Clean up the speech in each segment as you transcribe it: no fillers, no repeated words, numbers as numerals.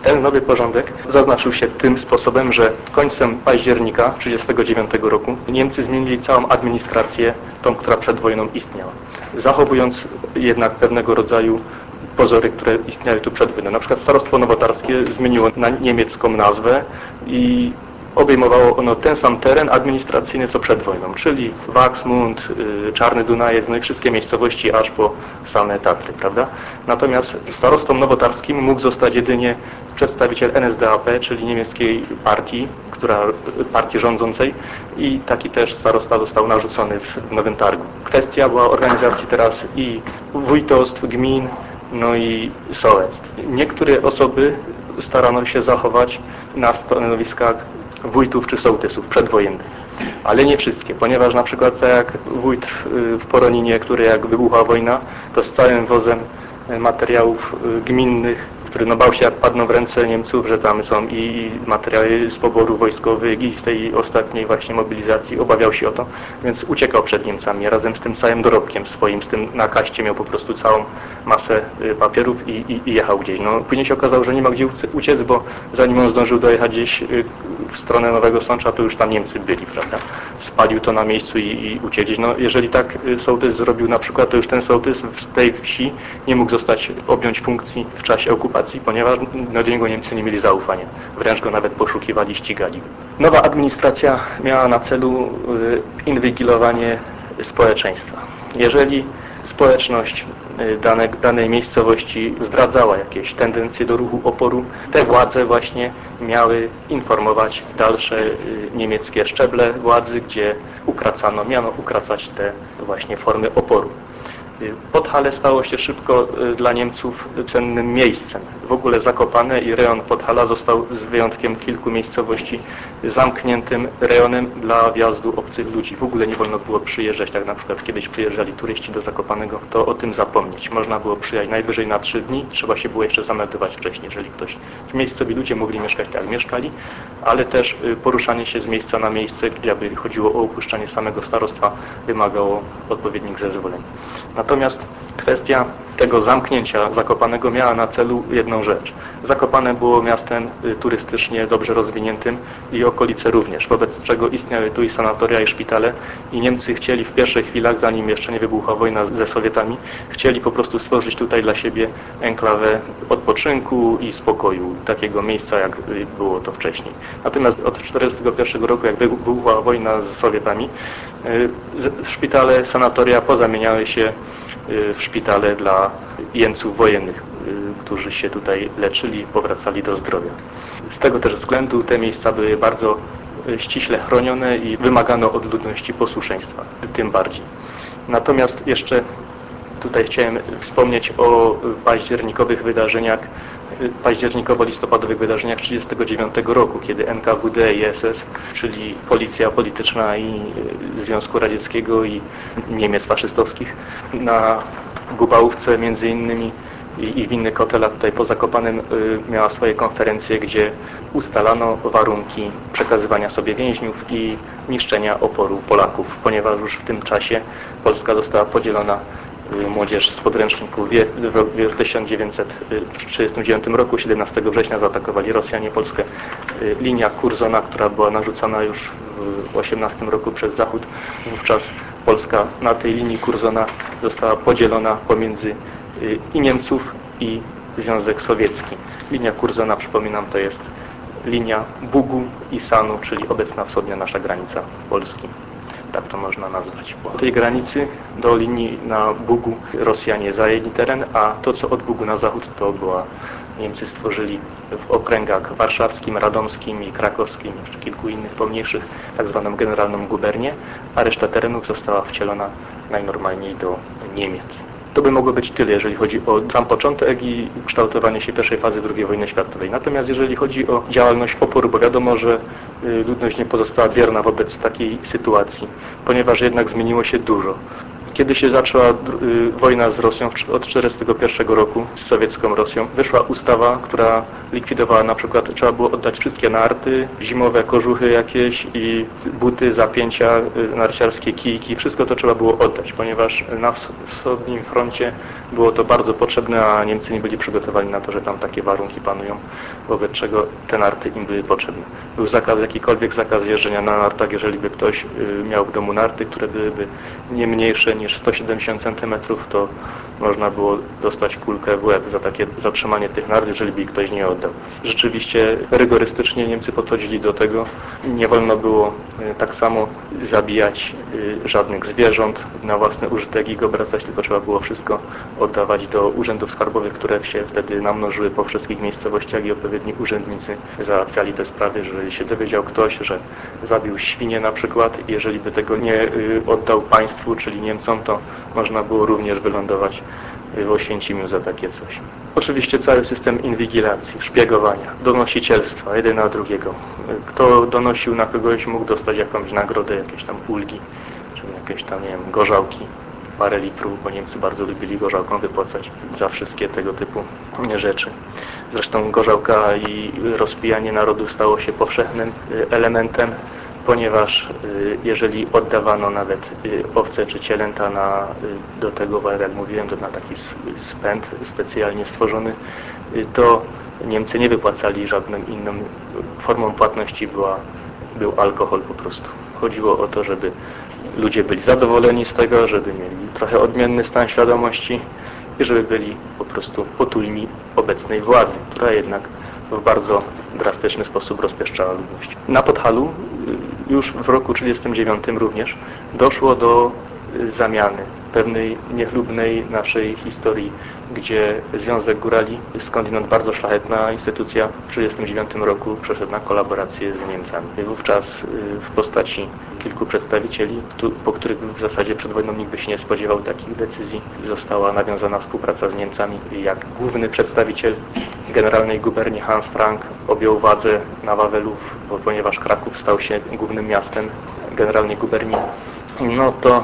Ten nowy porządek zaznaczył się tym sposobem, że końcem października 1939 roku Niemcy zmienili całą administrację, tą, która przed wojną istniała, zachowując jednak pewnego rodzaju pozory, które istniały tu przed wojną. Na przykład Starostwo Nowotarskie zmieniło na niemiecką nazwę i obejmowało ono ten sam teren administracyjny co przed wojną, czyli Wachsmund, Czarny Dunajec, no i wszystkie miejscowości aż po same Tatry, prawda? Natomiast starostą nowotarskim mógł zostać jedynie przedstawiciel NSDAP, czyli niemieckiej partii rządzącej, i taki też starosta został narzucony w Nowym Targu. Kwestia była organizacji teraz i wójtostw, gmin, no i sołectw. Niektóre osoby starano się zachować na stanowiskach wójtów czy sołtysów przedwojennych, ale nie wszystkie, ponieważ na przykład tak jak wójt w Poroninie, który jak wybuchła wojna, to z całym wozem materiałów gminnych, który bał się, jak padną w ręce Niemców, że tam są i materiały z poboru wojskowych i z tej ostatniej właśnie mobilizacji, obawiał się o to, więc uciekał przed Niemcami razem z tym całym dorobkiem swoim, z tym na kaście miał po prostu całą masę papierów i jechał gdzieś. No, później się okazało, że nie ma gdzie uciec, bo zanim on zdążył dojechać gdzieś w stronę Nowego Sącza, to już tam Niemcy byli, prawda? Spalił to na miejscu i uciekł gdzieś. No, jeżeli tak sołtys zrobił na przykład, to już ten sołtys w tej wsi nie mógł objąć funkcji w czasie okupacji, ponieważ do niego Niemcy nie mieli zaufania. Wręcz go nawet poszukiwali, ścigali. Nowa administracja miała na celu inwigilowanie społeczeństwa. Jeżeli społeczność danej miejscowości zdradzała jakieś tendencje do ruchu oporu, te władze właśnie miały informować dalsze niemieckie szczeble władzy, gdzie miano ukracać te właśnie formy oporu. Podhale stało się szybko dla Niemców cennym miejscem. W ogóle Zakopane i rejon Podhala został z wyjątkiem kilku miejscowości zamkniętym rejonem dla wjazdu obcych ludzi. W ogóle nie wolno było przyjeżdżać, tak na przykład kiedyś przyjeżdżali turyści do Zakopanego, to o tym zapomnieć. Można było przyjechać najwyżej na 3 dni, trzeba się było jeszcze zameldować wcześniej, jeżeli miejscowi ludzie mogli mieszkać tak jak mieszkali, ale też poruszanie się z miejsca na miejsce, gdzie chodziło o opuszczanie samego starostwa, wymagało odpowiednich zezwoleń. Natomiast kwestia tego zamknięcia Zakopanego miała na celu jedną rzecz. Zakopane było miastem turystycznie dobrze rozwiniętym i okolice również, wobec czego istniały tu i sanatoria, i szpitale, i Niemcy chcieli w pierwszych chwilach, zanim jeszcze nie wybuchła wojna ze Sowietami, chcieli po prostu stworzyć tutaj dla siebie enklawę odpoczynku i spokoju, takiego miejsca, jak było to wcześniej. Natomiast od 1941 roku, jak wybuchła wojna z Sowietami, szpitale, sanatoria pozamieniały się w szpitale dla jeńców wojennych, którzy się tutaj leczyli, powracali do zdrowia. Z tego też względu te miejsca były bardzo ściśle chronione i wymagano od ludności posłuszeństwa, tym bardziej. Natomiast jeszcze tutaj chciałem wspomnieć o październikowo-listopadowych wydarzeniach 1939 roku, kiedy NKWD i SS, czyli Policja Polityczna i Związku Radzieckiego i Niemiec faszystowskich, na Gubałówce między innymi i w innych hotelach tutaj po Zakopanem miała swoje konferencje, gdzie ustalano warunki przekazywania sobie więźniów i niszczenia oporu Polaków, ponieważ już w tym czasie Polska została podzielona. Młodzież z podręczników w 1939 roku, 17 września, zaatakowali Rosjanie Polskę. Linia Curzona, która była narzucona już w 1918 roku przez Zachód, wówczas Polska na tej linii Curzona została podzielona pomiędzy i Niemców, i Związek Sowiecki. Linia Curzona, przypominam, to jest linia Bugu i Sanu, czyli obecna wschodnia nasza granica Polski. Tak to można nazwać. Po tej granicy do linii na Bugu Rosjanie zajęli teren, a to, co od Bugu na zachód, Niemcy stworzyli w okręgach warszawskim, radomskim i krakowskim, jeszcze kilku innych pomniejszych, tak zwaną generalną gubernię, a reszta terenów została wcielona najnormalniej do Niemiec. To by mogło być tyle, jeżeli chodzi o sam początek i kształtowanie się pierwszej fazy II wojny światowej. Natomiast jeżeli chodzi o działalność oporu, bo wiadomo, że ludność nie pozostała bierna wobec takiej sytuacji, ponieważ jednak zmieniło się dużo. Kiedy się zaczęła wojna z Rosją od 1941 roku, z sowiecką Rosją, wyszła ustawa, która likwidowała na przykład, trzeba było oddać wszystkie narty, zimowe kożuchy jakieś i buty, zapięcia narciarskie, kijki, wszystko to trzeba było oddać, ponieważ na wschodnim froncie było to bardzo potrzebne, a Niemcy nie byli przygotowani na to, że tam takie warunki panują, wobec czego te narty im były potrzebne. Był jakikolwiek zakaz jeżdżenia na nartach, jeżeli by ktoś miał w domu narty, które byłyby nie mniejsze niż 170 cm, to można było dostać kulkę w łeb za takie zatrzymanie tych nart, jeżeli by ktoś nie oddał. Rzeczywiście rygorystycznie Niemcy podchodzili do tego. Nie wolno było tak samo zabijać żadnych zwierząt na własny użytek i go obracać, tylko trzeba było wszystko oddawać do urzędów skarbowych, które się wtedy namnożyły po wszystkich miejscowościach i odpowiedni urzędnicy załatwiali te sprawy, jeżeli się dowiedział ktoś, że zabił świnię na przykład, jeżeli by tego nie oddał państwu, czyli Niemcom, to można było również wylądować w Oświęcimiu za takie coś. Oczywiście cały system inwigilacji, szpiegowania, donosicielstwa, jeden na drugiego. Kto donosił na kogoś, mógł dostać jakąś nagrodę, jakieś tam ulgi, czy jakieś tam, nie wiem, gorzałki, parę litrów, bo Niemcy bardzo lubili gorzałką wypłacać za wszystkie tego typu rzeczy. Zresztą gorzałka i rozpijanie narodu stało się powszechnym elementem, ponieważ jeżeli oddawano nawet owce czy cielęta do tego, jak mówiłem, na taki spęd specjalnie stworzony, to Niemcy nie wypłacali żadną inną formą płatności, był alkohol po prostu. Chodziło o to, żeby ludzie byli zadowoleni z tego, żeby mieli trochę odmienny stan świadomości i żeby byli po prostu potulni obecnej władzy, która jednak w bardzo drastyczny sposób rozpieszczała ludność. Na Podhalu już w roku 1939 również doszło do zamiany pewnej niechlubnej naszej historii, gdzie Związek Górali, skądinąd bardzo szlachetna instytucja, w 1939 roku przeszedł na kolaborację z Niemcami. Wówczas w postaci kilku przedstawicieli, po których w zasadzie przed wojną nikt by się nie spodziewał takich decyzji, została nawiązana współpraca z Niemcami. Jak główny przedstawiciel generalnej guberni Hans Frank objął władzę na Wawelu, ponieważ Kraków stał się głównym miastem generalnej guberni, no to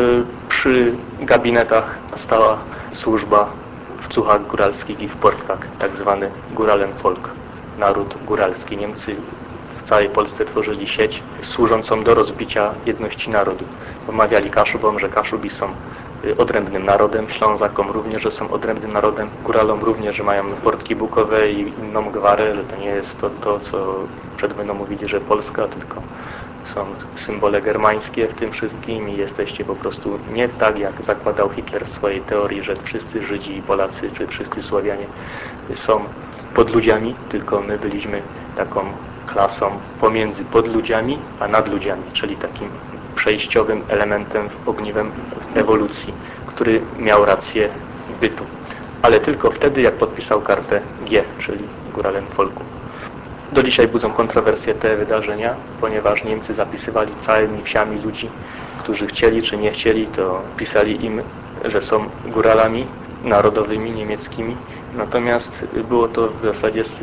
przy gabinetach stała służba w cuchach góralskich i w portkach, tak zwany Guralenvolk, naród góralski. Niemcy w całej Polsce tworzyli sieć służącą do rozbicia jedności narodu. Wmawiali Kaszubom, że Kaszubi są odrębnym narodem, Ślązakom również, że są odrębnym narodem, Góralom również, że mają portki bukowe i inną gwarę, że to nie jest to co przed wojną mówili, że Polska, tylko są symbole germańskie w tym wszystkim i jesteście po prostu nie tak, jak zakładał Hitler w swojej teorii, że wszyscy Żydzi i Polacy, czy wszyscy Słowianie są podludziami, tylko my byliśmy taką klasą pomiędzy podludziami a nadludziami, czyli takim przejściowym elementem, ogniwem ewolucji, który miał rację bytu. Ale tylko wtedy, jak podpisał kartę G, czyli Guralenvolku. Do dzisiaj budzą kontrowersje te wydarzenia, ponieważ Niemcy zapisywali całymi wsiami ludzi, którzy chcieli czy nie chcieli, to pisali im, że są góralami narodowymi, niemieckimi. Natomiast było to w zasadzie w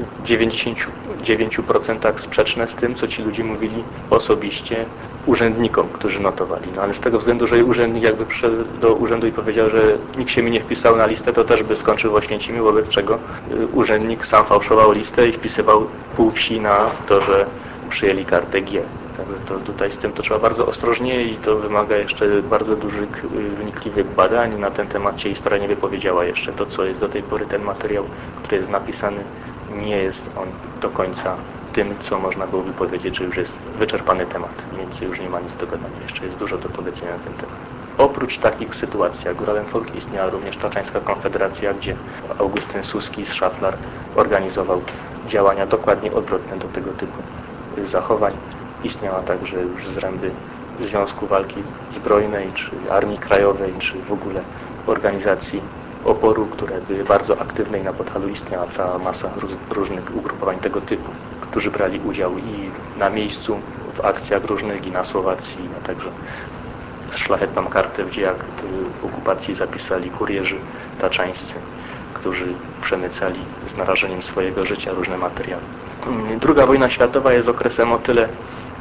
99% sprzeczne z tym, co ci ludzie mówili osobiście urzędnikom, którzy notowali. No ale z tego względu, że urzędnik jakby przyszedł do urzędu i powiedział, że nikt się mi nie wpisał na listę, to też by skończył w Oświęcimiu, wobec czego urzędnik sam fałszował listę i wpisywał pół wsi na to, że przyjęli kartę G. Także to tutaj z tym to trzeba bardzo ostrożnie i to wymaga jeszcze bardzo dużych, wnikliwych badań. Na ten temat się historia nie wypowiedziała jeszcze. To, co jest do tej pory, ten materiał, który jest napisany, nie jest on do końca tym, co można byłoby powiedzieć, że już jest wyczerpany temat. Więcej już nie ma nic do gadania. Jeszcze jest dużo do powiedzenia na ten temat. Oprócz takich sytuacji jak Guralenvolk istniała również Taczańska Konfederacja, gdzie Augustyn Suski z Szaflar organizował działania dokładnie odwrotne do tego typu zachowań. Istniała także już zręby Związku Walki Zbrojnej, czy Armii Krajowej, czy w ogóle organizacji oporu, które były bardzo aktywne i na Podhalu istniała cała masa różnych ugrupowań tego typu, którzy brali udział i na miejscu w akcjach różnych, i na Słowacji, a także szlachetną kartę w dziejach okupacji zapisali kurierzy taczańscy, którzy przemycali z narażeniem swojego życia różne materiały. Druga wojna światowa jest okresem o tyle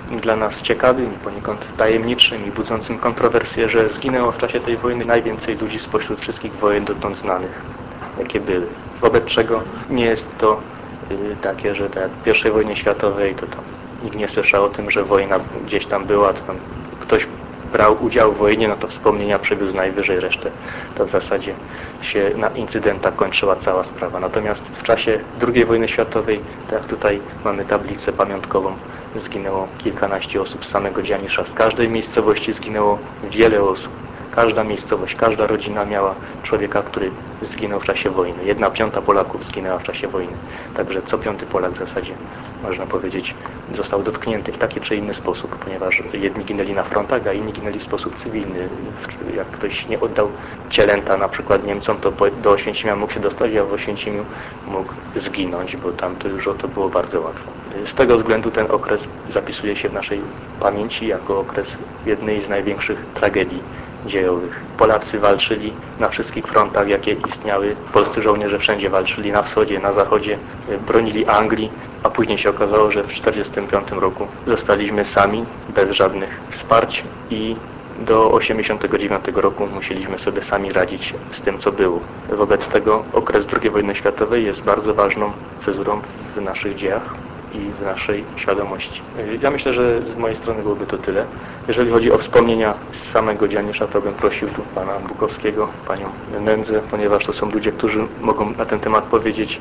dla nas ciekawym i poniekąd tajemniczym i budzącym kontrowersje, że zginęło w czasie tej wojny najwięcej ludzi spośród wszystkich wojen dotąd znanych, jakie były. Wobec czego nie jest to takie, że tak jak w I wojnie światowej to tam nikt nie słyszał o tym, że wojna gdzieś tam była, to tam ktoś brał udział w wojnie, no to wspomnienia przywiózł najwyżej, resztę to w zasadzie się na incydentach kończyła cała sprawa. Natomiast w czasie II wojny światowej, tak jak tutaj mamy tablicę pamiątkową, zginęło kilkanaście osób z samego Dzianisza. Z każdej miejscowości zginęło wiele osób. Każda miejscowość, każda rodzina miała człowieka, który zginął w czasie wojny. 1/5 Polaków zginęła w czasie wojny. Także co 5. Polak w zasadzie, można powiedzieć, został dotknięty w taki czy inny sposób, ponieważ jedni ginęli na frontach, a inni ginęli w sposób cywilny. Jak ktoś nie oddał cielęta na przykład Niemcom, to do Oświęcimia mógł się dostać, a w Oświęcimiu mógł zginąć, bo tam to już o to było bardzo łatwo. Z tego względu ten okres zapisuje się w naszej pamięci jako okres jednej z największych tragedii dziejowych. Polacy walczyli na wszystkich frontach, jakie istniały. Polscy żołnierze wszędzie walczyli, na wschodzie, na zachodzie, bronili Anglii, a później się okazało, że w 1945 roku zostaliśmy sami, bez żadnych wsparć i do 1989 roku musieliśmy sobie sami radzić z tym, co było. Wobec tego okres II wojny światowej jest bardzo ważną cezurą w naszych dziejach i w naszej świadomości. Ja myślę, że z mojej strony byłoby to tyle. Jeżeli chodzi o wspomnienia z samego Dzianisza, to bym prosił tu pana Bukowskiego, panią Nędzę, ponieważ to są ludzie, którzy mogą na ten temat powiedzieć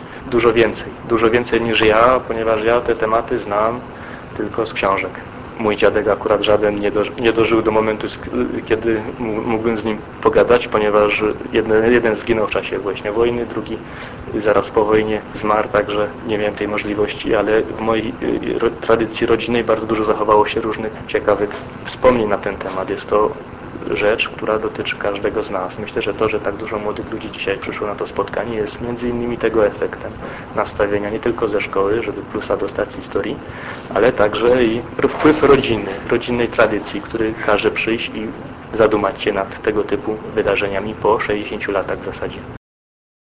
dużo więcej niż ja, ponieważ ja te tematy znam tylko z książek. Mój dziadek akurat żaden nie dożył do momentu, kiedy mógłbym z nim pogadać, ponieważ jeden zginął w czasie właśnie wojny, drugi zaraz po wojnie zmarł, także nie miałem tej możliwości, ale w mojej tradycji rodzinnej bardzo dużo zachowało się różnych ciekawych wspomnień na ten temat. Jest to rzecz, która dotyczy każdego z nas. Myślę, że to, że tak dużo młodych ludzi dzisiaj przyszło na to spotkanie, jest między innymi tego efektem nastawienia nie tylko ze szkoły, żeby plusa dostać z historii, ale także i wpływ rodzinnej tradycji, który każe przyjść i zadumać się nad tego typu wydarzeniami po 60 latach w zasadzie.